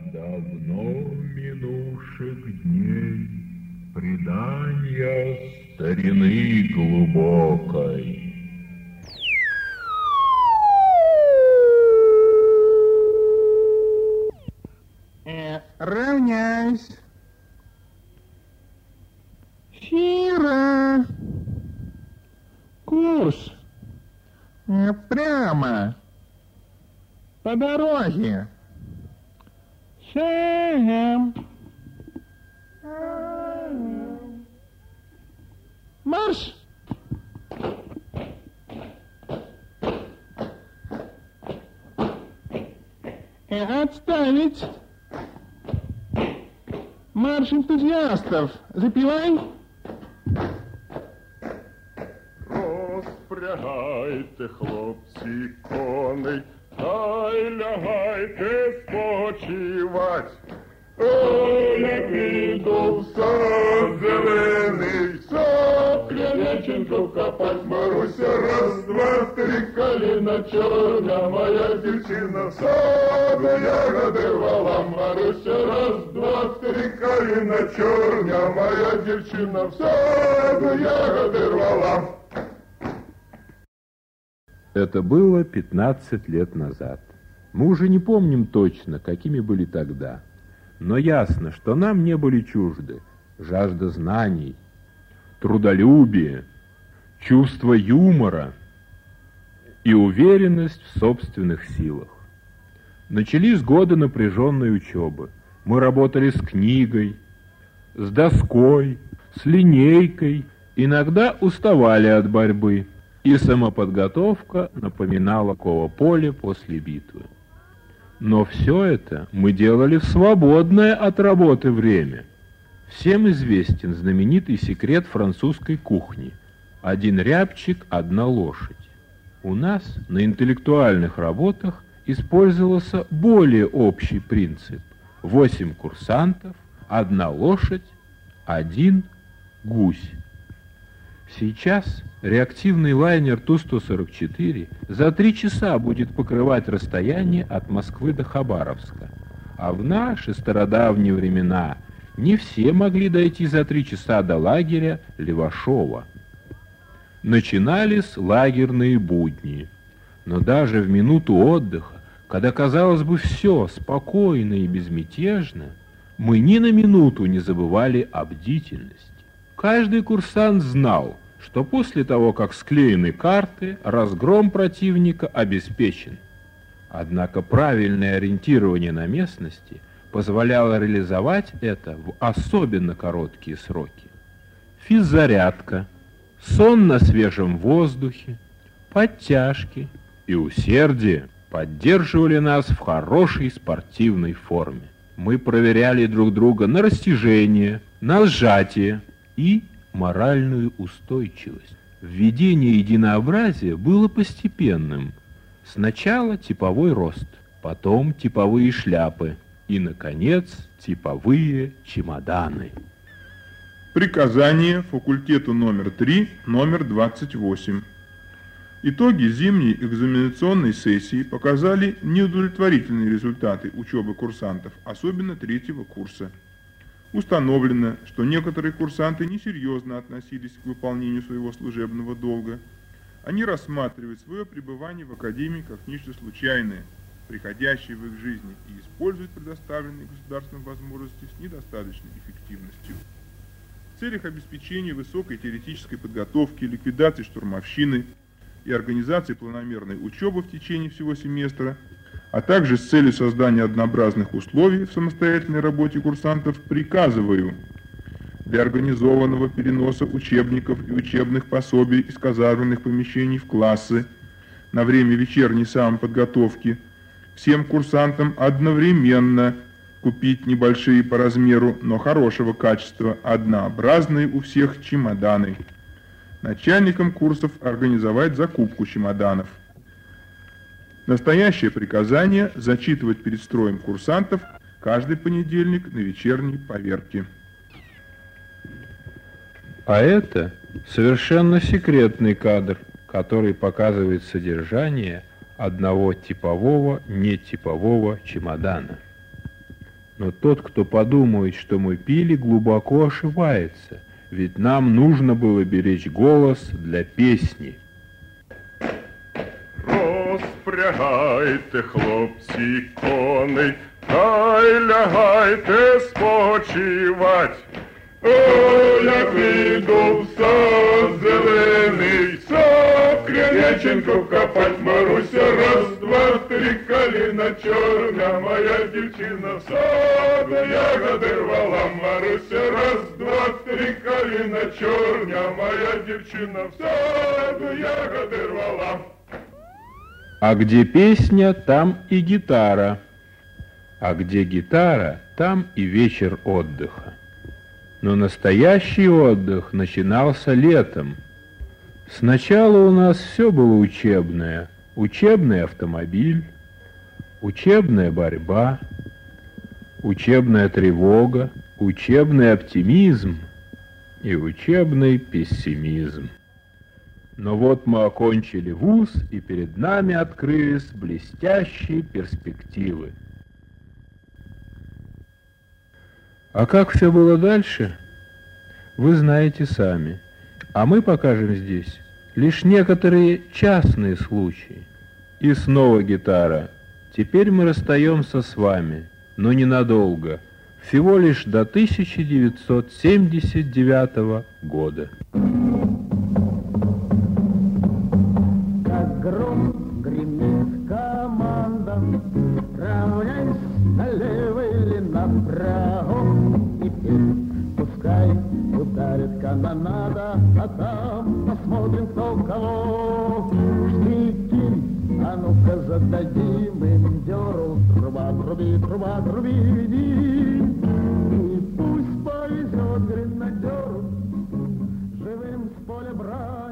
Давно минувших дней предания старины глубокой. Равняйсь. Сира. Курс. Прямо. По дороге. Шагом. Марш! Отставить! Марш энтузиастов! Запивай! Розпрягайте, хлопці, коней, та й лягайте спочивать. Я піду в сад зелений, сад Клянеченко копать, Маруся, раз, два, три, коліна чорна, моя дівчина в саду ягоди рвала, Маруся, раз, два, три, коліна чорна, моя дівчина в саду ягоди рвала. Это было 15 лет назад. Мы уже не помним точно, какими были тогда. Но ясно, что нам не были чужды жажда знаний, трудолюбие, чувство юмора и уверенность в собственных силах. Начались годы напряженной учебы. Мы работали с книгой, с доской, с линейкой, иногда уставали от борьбы, и самоподготовка напоминала поле после битвы. Но все это мы делали в свободное от работы время. Всем известен знаменитый секрет французской кухни: один рябчик, одна лошадь. У нас на интеллектуальных работах использовался более общий принцип: 8 курсантов, 1 лошадь, 1 гусь. Сейчас реактивный лайнер Ту-144 за 3 часа будет покрывать расстояние от Москвы до Хабаровска. А в наши стародавние времена не все могли дойти за 3 часа до лагеря Левашова. Начинались лагерные будни. Но даже в минуту отдыха, когда, казалось бы, все спокойно и безмятежно, мы ни на минуту не забывали о бдительности. Каждый курсант знал, что после того, как склеены карты, разгром противника обеспечен. Однако правильное ориентирование на местности позволяло реализовать это в особенно короткие сроки. Физзарядка, сон на свежем воздухе, подтяжки и усердие поддерживали нас в хорошей спортивной форме. Мы проверяли друг друга на растяжение, на сжатие и моральную устойчивость. Введение единообразия было постепенным. Сначала типовой рост, потом типовые шляпы и, наконец, типовые чемоданы. Приказание факультету номер 3, номер 28. Итоги зимней экзаменационной сессии показали неудовлетворительные результаты учебы курсантов, особенно 3-го курса. Установлено, что некоторые курсанты несерьезно относились к выполнению своего служебного долга. Они рассматривают свое пребывание в академии как нечто случайное, приходящее в их жизни, и используют предоставленные государством возможности с недостаточной эффективностью. В целях обеспечения высокой теоретической подготовки, ликвидации штурмовщины и организации планомерной учебы в течение всего семестра, а также с целью создания однообразных условий в самостоятельной работе курсантов, приказываю для организованного переноса учебников и учебных пособий из казарменных помещений в классы на время вечерней самоподготовки всем курсантам одновременно купить небольшие по размеру, но хорошего качества, однообразные у всех чемоданы. Начальникам курсов организовать закупку чемоданов. Настоящее приказание зачитывать перед строем курсантов каждый понедельник на вечерней поверке. А это совершенно секретный кадр, который показывает содержание одного типового, нетипового чемодана. Но тот, кто подумает, что мы пили, глубоко ошибается, ведь нам нужно было беречь голос для песни. Розпрягайте, хлопці, коней, та й лягайте спочивать. О, як піду в сад зелений, Сокрянеченко копать, Маруся, раз, два, три, калина чорна, моя дівчина в саду ягоди рвала, Маруся, раз, два, три, калина чорна, моя дівчина в саду ягоди рвала. А где песня, там и гитара. А где гитара, там и вечер отдыха. Но настоящий отдых начинался летом. Сначала у нас все было учебное. Учебный автомобиль, учебная борьба, учебная тревога, учебный оптимизм и учебный пессимизм. Но вот мы окончили вуз, и перед нами открылись блестящие перспективы. А как все было дальше, вы знаете сами. А мы покажем здесь лишь некоторые частные случаи. И снова гитара. Теперь мы расстаемся с вами, но ненадолго, всего лишь до 1979 года. Как гром гремит команда, равняйся налево или направо, и пускай ударит канонада, а там посмотрим, кто кого. Штыки, а ну-ка зададим им дёру, труба, труби, труба, труби, иди. И пусть повезет гренадеру живым с поля брать.